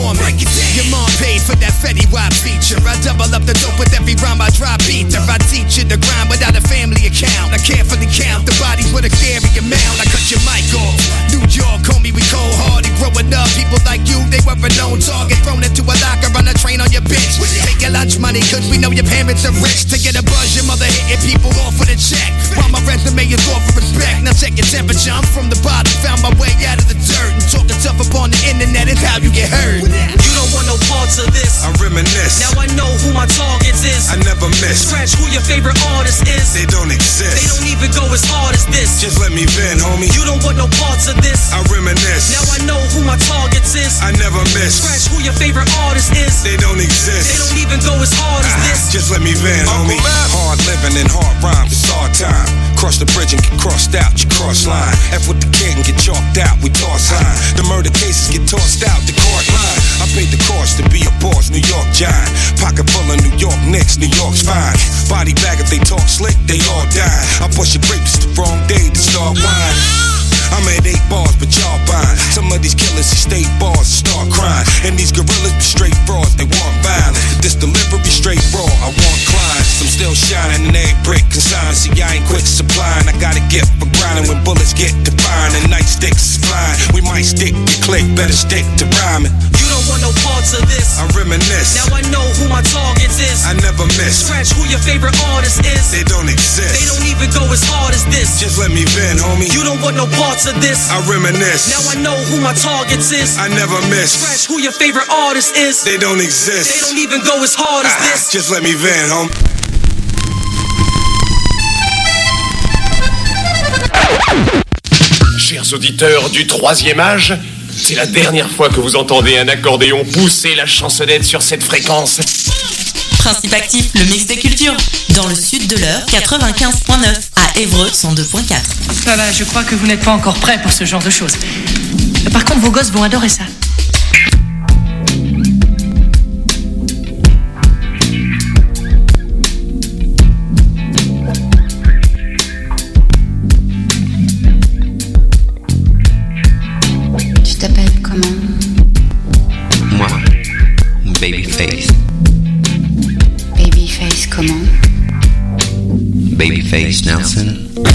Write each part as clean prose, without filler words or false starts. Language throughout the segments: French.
for me. Your mom paid for that Fetty Wap feature. I double up the dope with every rhyme I drop ether. I teach you the grind without a family account. I carefully count the bodies with a scary amount. I cut your mic off. New York, homie, we cold hearted. Growing up, people like you, they were a known target. Thrown into a locker on a train on your bitch. Take your lunch money, cause we know your parents are rich. To get a buzz, your mother hitting people off with a check. While my resume is off for respect. Now check your temperature, I'm from the bottom. Found my way out of the dirt. And talking tough up on the internet is how you get hurt. You don't want no parts of this. I reminisce. Now I know who my targets is. I never miss. Scratch who your favorite artist is. They don't exist. They don't even go as hard as this. Just let me vent, homie. You don't want no parts of this. I reminisce. Now I know who my targets is. I never miss. Scratch who your favorite artist is. They don't exist. They don't even go as hard as this. Just let me vent, homie. Hard living and hard rhymes, it's hard time. Cross the bridge and get crossed out, you cross line. F with the kid and get chalked out, we toss line. The murder cases get tossed out, the court line. I paid the cost to be a boss, New York giant. Pocket full of New York Knicks, New York's fine. Body bag if they talk slick, they all die. I bust your grapes the wrong day to start whining. I'm at 8 bars, but y'all buying. Some of these killers see state bars and start crying. And these gorillas be straight frauds, they want violence. This delivery straight raw, I want clients. I'm still shining in every brick consignment. See, I ain't quit supplying. I got a gift for grinding when bullets get to firing and nightsticks is flying. We might stick to click, better stick to rhyming. You don't want no parts of this. I reminisce. Now I know who my targets is. I never miss. Scratch who your favorite artist is. They don't exist. They don't even go as hard as this. Just let me vent, homie. You don't want no parts of this. I reminisce. Now I know who my targets is. I never miss. Scratch who your favorite artist is. They don't exist. They don't even go as hard as this. Just let me vent, homie. Chers auditeurs du troisième âge, c'est la dernière fois que vous entendez un accordéon pousser la chansonnette sur cette fréquence. Principe actif, le mix des cultures. Dans le sud de l'heure, 95.9. À Évreux, 102.4. Ça va, je crois que vous n'êtes pas encore prêts pour ce genre de choses. Par contre, vos gosses vont adorer ça. Tu t'appelles comment? Moi, Babyface. Babyface comment? Babyface Nelson.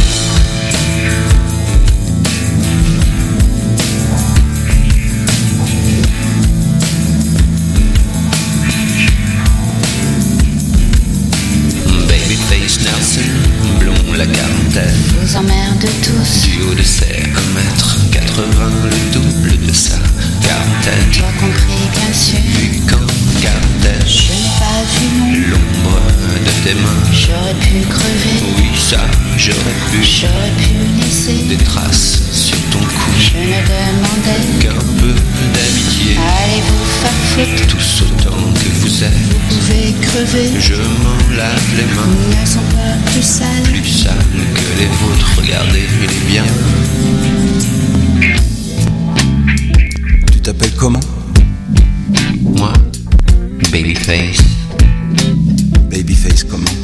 Babyface Nelson, blond la quarantaine. Vous emmerde tous. Du haut de ses 1m80, le double de sa quarantaine. Toi compris, bien sûr. Vu qu'en quarantaine, Je n'ai pas vu non. l'ombre de tes mains. J'aurais pu crever. Oui, ça, j'aurais pu. J'aurais pu laisser Des traces sur ton cou. Je ne demandais Qu'un peu d'amitié. allez vous faire foutre. Tous autant que vous êtes. Vous pouvez crever. Je m'en lave les mains. Ils ne sont pas plus sales. Plus sales que les vôtres. Regardez les biens. Tu t'appelles comment? Moi, Babyface. Babyface comment?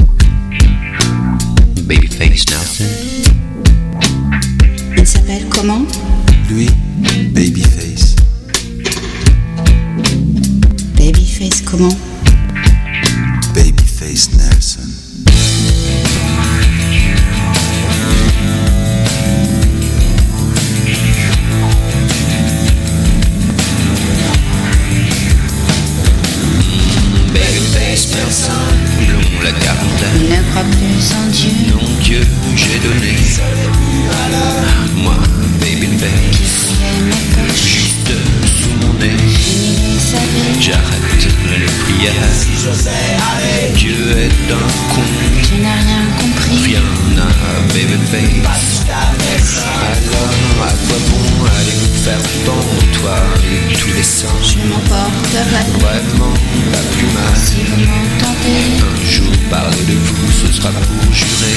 Babyface Nelson. Il s'appelle comment? Lui, Babyface. Babyface comment? Babyface Nelson. Babyface Nelson. Blond la quarantaine. Il ne croit plus en Dieu. Non, Dieu, j'ai donné. Moi, Babyface. Fouillez mes poches. Juste sous mon nez. Fini les avis. J'arrête les prières. Dieu est un con. Tu n'as rien compris. Rien à Babyface. Alors, à quoi bon aller vous faire pendre, toi et tous les sangs? Je m'emporterai. Vraiment, pas plus mal. Si vous m'entendez. Un jour parler de vous, ce sera pour jurer.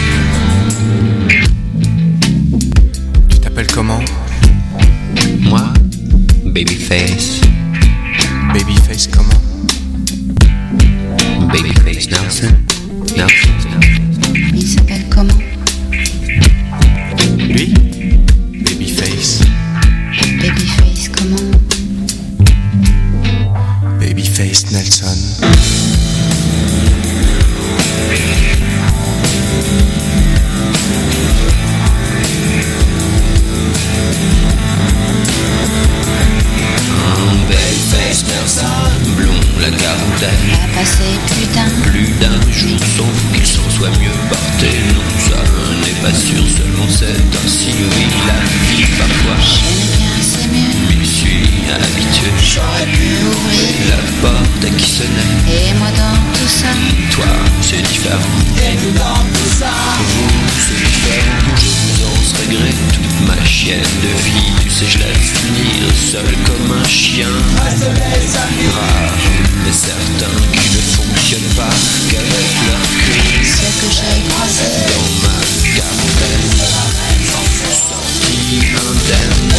Tu t'appelles comment? Moi, Babyface. Babyface comment? Babyface Nelson. Nelson. Il s'appelle comment? Lui, Babyface. Babyface comment? J'aurais pu ouvrir la porte qui sonnait. et moi dans tout ça. Toi, c'est différent. Et nous dans tout ça. Vous, c'est différent. Je vous en serais gré toute ma chienne de vie. Tu sais, je laisse finir seul comme un chien. Rare, mais certains qui ne fonctionnent pas qu'avec leur cri. Ce que j'ai croisé Dans ma garden, sorti indemne.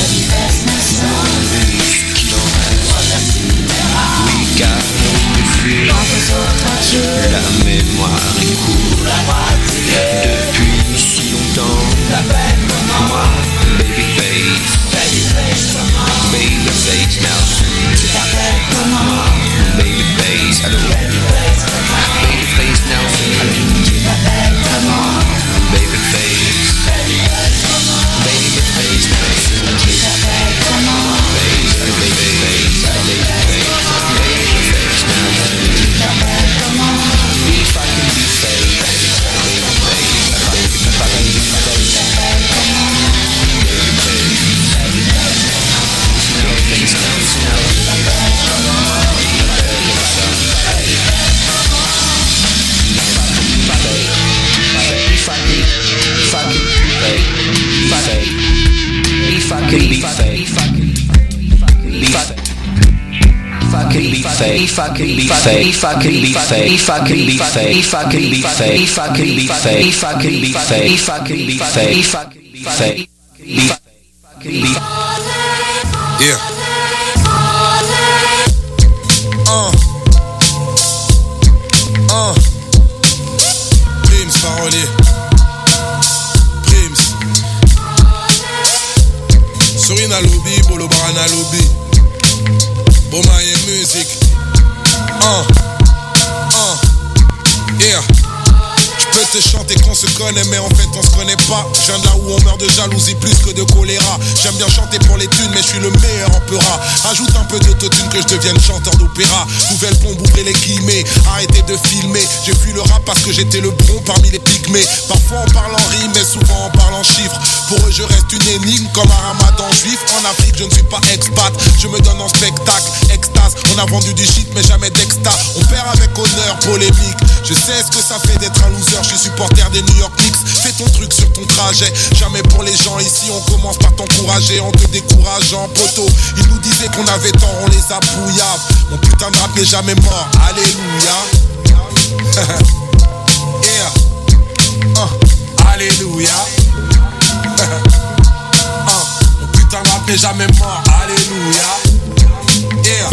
Ce qu'il en reste. Oui, car on me fuit. dans tes autres adieux. La mémoire est courte depuis si longtemps. Moi, babyface, babyface now. Babyface, allô. Babyface now. Babyface, babyface now. If I can be fake, if I can be Yeah. Prims, parolier. Prims. Sorina lobby, bolo barana lobby. Bomaye musique. Yeah. Je peux te chanter qu'on se connaît, mais en fait on se connaît pas. Je viens de là où on meurt de jalousie plus que de choléra. J'aime bien chanter pour les thunes, mais je suis le meilleur opéra. Ajoute un peu d'autotune que je devienne chanteur d'opéra. Nouvelle pompe, ouvrez les guillemets, arrêtez de filmer. J'ai fui le rap parce que j'étais le bron parmi les pygmées. Parfois on parle en rime, mais souvent on parle en chiffres. Pour eux je reste une énigme comme un ramadan juif. En Afrique je ne suis pas expat, je me donne en spectacle, extase. On a vendu du shit mais jamais d'exta. On perd avec honneur, polémique. Je sais ce que ça fait d'être un loser, je suis supporter des New York Knicks. Fais ton truc sur ton trajet. Jamais pour les gens ici, on commence par t'encourager en te décourageant, poteau. Ils nous disaient qu'on avait tort, on les a bouillaves. Mon putain de rap n'est jamais mort, alléluia. Yeah. Alléluia. Mon putain de rap n'est jamais mort, alléluia. Yeah.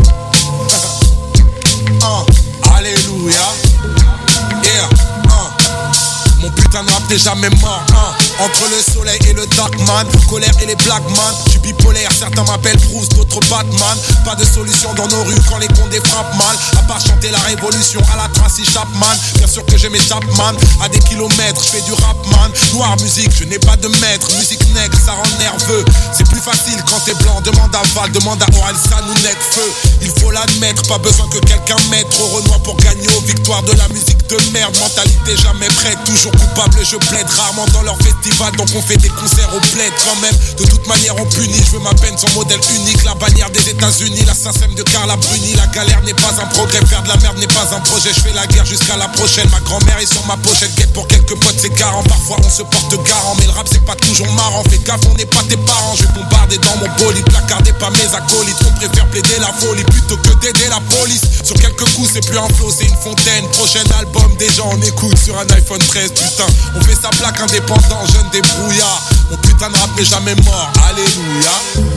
Alléluia. Yeah. Mon putain de rap n'est jamais mort. Entre le soleil et le darkman, colère et les blackman. Je suis bipolaire, certains m'appellent Bruce, d'autres Batman. Pas de solution dans nos rues quand les condés frappent mal. À part chanter la révolution à la Tracy Chapman. Bien sûr que je m'échappe man, à des kilomètres je fais du rap man. Noire musique, je n'ai pas de maître. Musique nègre, ça rend nerveux. C'est plus facile quand t'es blanc, demande à Val, demande à Oral, ça nous net feu. Il faut l'admettre, pas besoin que quelqu'un mette. Trop Renoir pour gagner aux victoires de la musique de merde. Mentalité jamais prête, toujours coupable, je plaide. Rarement dans leur festival, donc on fait des concerts au bled quand même. De toute manière on punit, je veux ma peine, son modèle unique. La bannière des États-Unis, la SACEM de Carla Bruni. La galère n'est pas un progrès, faire de la merde n'est pas un projet. Je fais la guerre jusqu'à la prochaine. Ma grand-mère est sur ma pochette, guette pour quelques potes, c'est garant. Parfois on se porte garant, mais le rap c'est pas toujours marrant. Fais gaffe, on n'est pas tes parents. Je vais bombarder dans mon bolide, placarder pas mes acolytes. On préfère plaider la folie plutôt que d'aider la police. Sur quelques coups c'est plus un flow, c'est une fontaine. Prochain album, déjà on écoute sur un iPhone 13. Putain, on fait sa plaque indépendant, jeune débrouillard. Mon putain de rap n'est jamais mort, alléluia.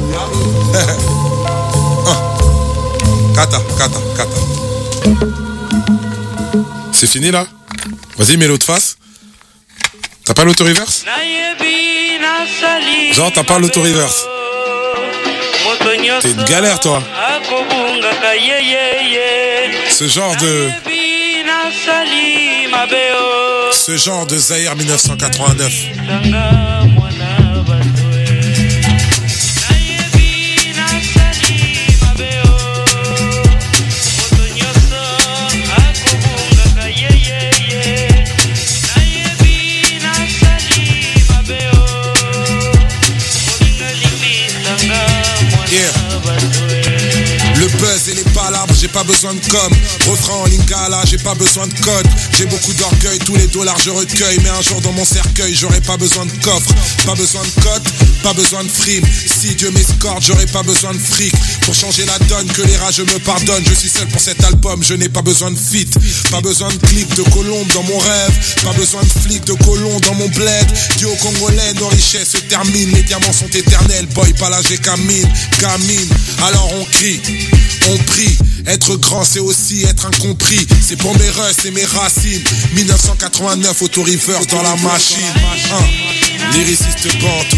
Kata. C'est fini là? Vas-y, mets l'autre face. T'as pas l'auto-reverse? Genre, t'as pas l'auto-reverse. T'es une galère, toi. Ce genre de Zaïre 1989. Yeah. Le buzz et les palabres, j'ai pas besoin de com. Refrain en lingala, j'ai pas besoin de code. J'ai beaucoup d'orgueil, tous les dollars je recueille. Mais un jour dans mon cercueil, j'aurai pas besoin de coffre. Pas besoin de cote, pas besoin de frime. Si Dieu m'escorte, j'aurai pas besoin de fric. Pour changer la donne, que les rageux me pardonnent. Je suis seul pour cet album, je n'ai pas besoin de feat. Pas besoin de clics de colombe dans mon rêve. Pas besoin de flics de colons dans mon bled. Dieu aux Congolais, nos richesses se terminent. Les diamants sont éternels, boy, pas là j'ai gamine. Alors on crie, on prie. Être grand c'est aussi être incompris. C'est pour mes russes et mes racines. 1989, auto-reverse dans la machine. Lyriciste bantou.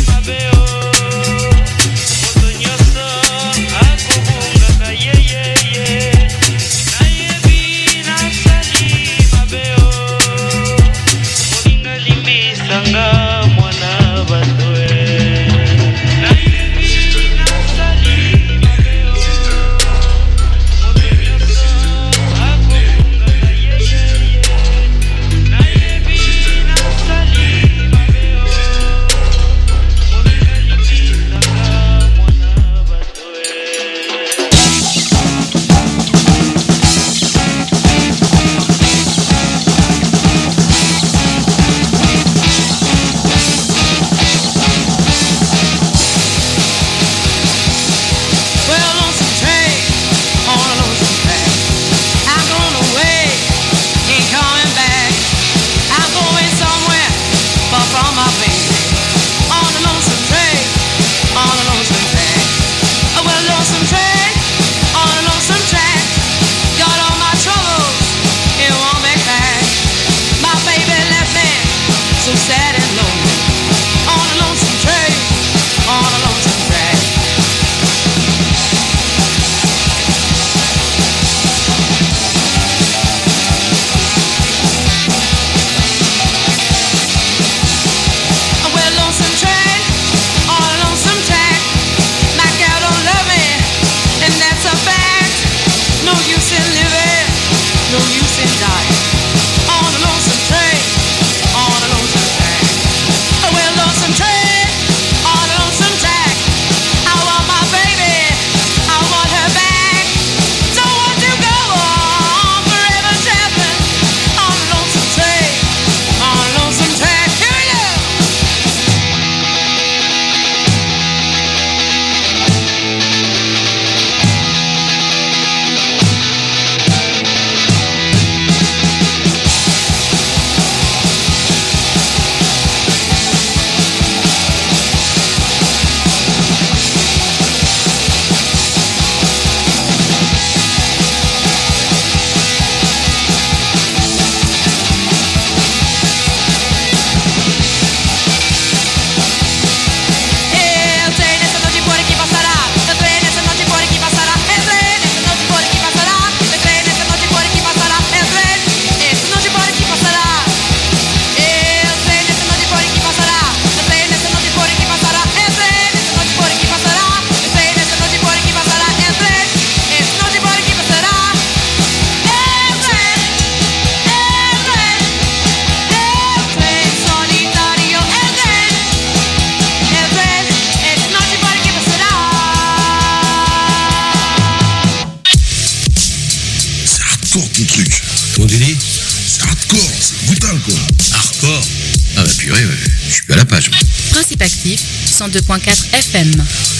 suis à la page. Principe actif, 102.4 FM.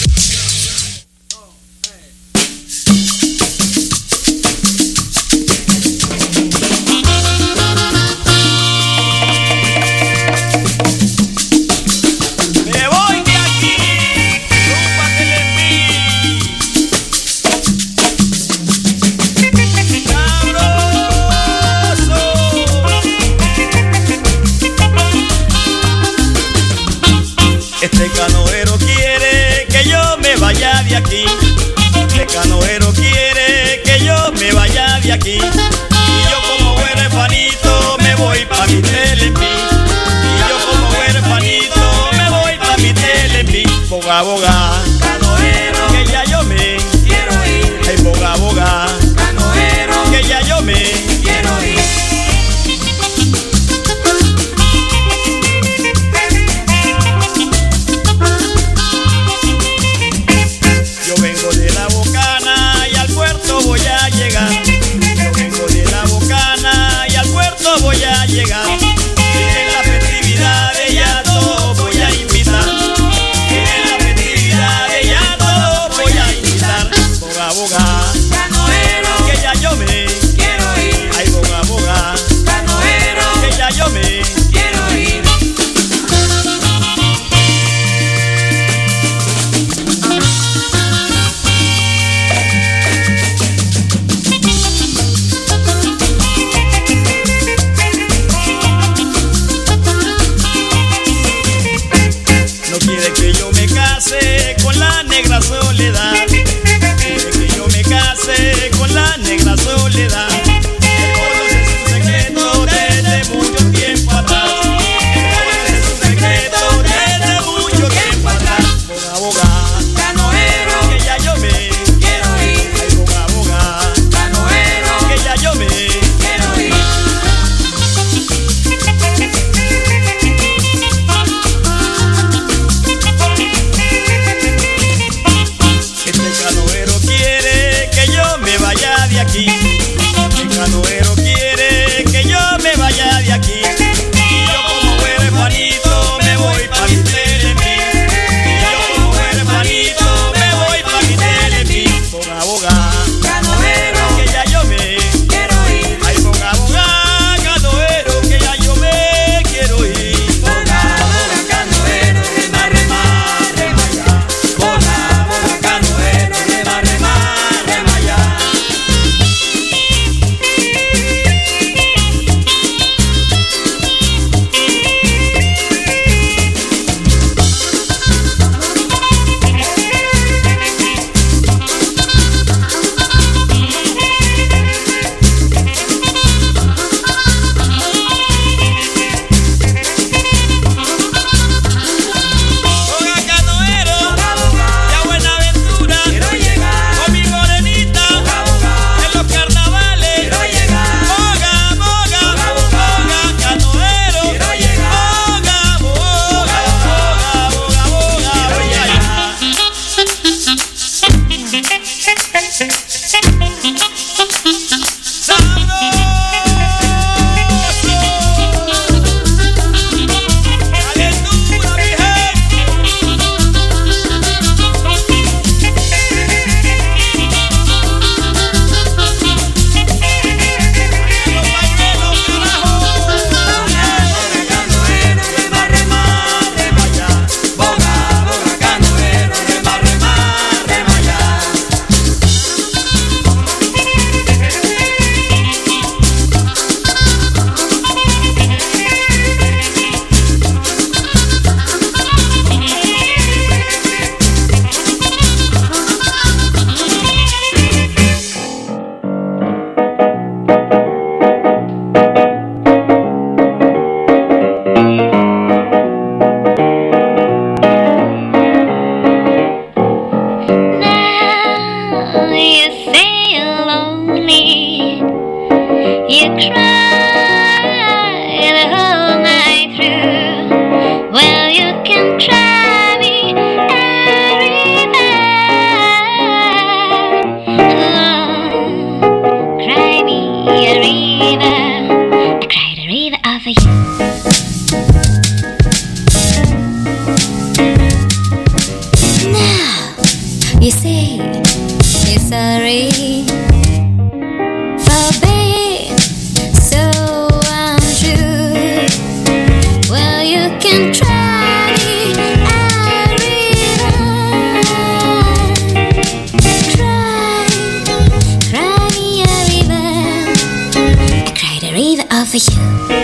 Este canoero quiere que yo me vaya de aquí. Este canoero quiere que yo me vaya de aquí. Y yo como huerfanito me voy pa' mi Telemí. Y yo como huerfanito me voy pa' mi Telemí. Boga, boga, canoero, que ya yo me quiero ir. Ay, boga, boga, canoero, que ya yo me quiero ir. Yo vengo de la Bocana y al pueblo boga, canoero, que ya yo me quiero ir. Ay, boga, boga, canoero, que ya yo me quiero ir. No quiere que yo me case con la negra soledad. Quiere que yo me case con la negra soledad. Él conoce su secreto desde mucho tiempo atrás. Él conoce su secreto desde mucho tiempo atrás. Boga, boga, canoero, que ya yo me quiero ir. Ay, boga, boga, canoero, que ya yo me quiero ir. Este canoero quiere que yo me vaya de aquí. Este canoero quiere que yo me vaya de aquí. Y yo como huerfanito me voy pa' mi Telemín. Y yo como huerfanito me voy pa' mi Telemín. Boga, boga, canoero, que ya yo me quiero ir. Ay, boga, boga, canoero, que ya yo me quiero ir. Boga, boga, canoero, rema, rema, rema ya. Boga, boga, canoero, rema, rema, rema ya. Boga, canoero, de a Buenaventura quiero llegar. Con mi morenita en los carnavales quiero llegar. Boga, boga, boga, canoero quiero llegar. Boga, boga, boga, boga, boga, quiero llegar. Calentura, mi You say you're sorry for being so untrue. Well, you can try me a river. Cry me a river. I cried a river over you.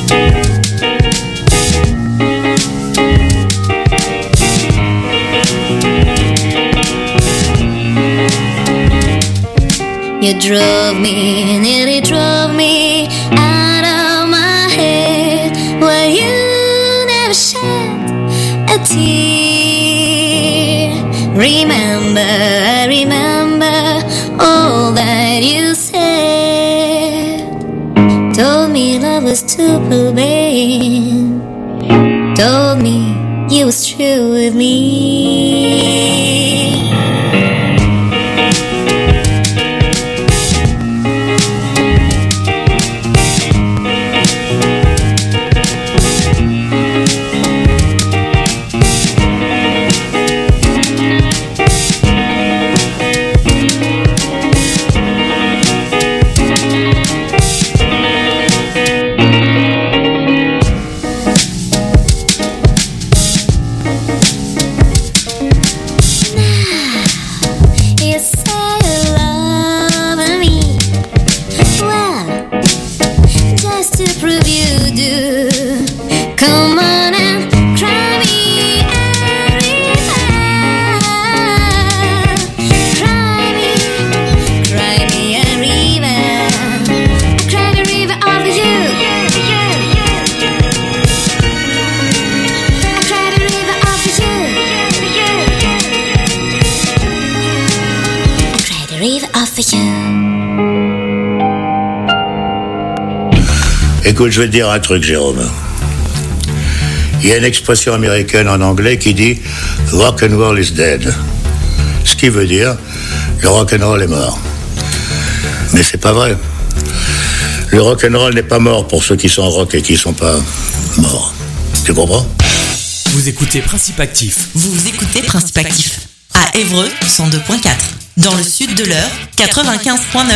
You drove me, nearly drove me out of my head. Well, you never shed a tear. Remember, I remember all that you said. Told me love was too plain. Told me you was true with me. breathe off of you. Écoute, je vais te dire un truc, Jérôme. Il y a une expression américaine en anglais qui dit « rock and roll is dead ». Ce qui veut dire « le rock and roll est mort ». Mais c'est pas vrai. Le rock and roll n'est pas mort pour ceux qui sont rock et qui sont pas morts. Tu comprends ? Vous écoutez Principe Actif. Vous écoutez Principe Actif. À Évreux, 102.4. Dans le sud de l'Eure, 95.9.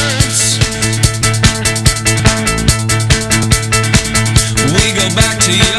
To you.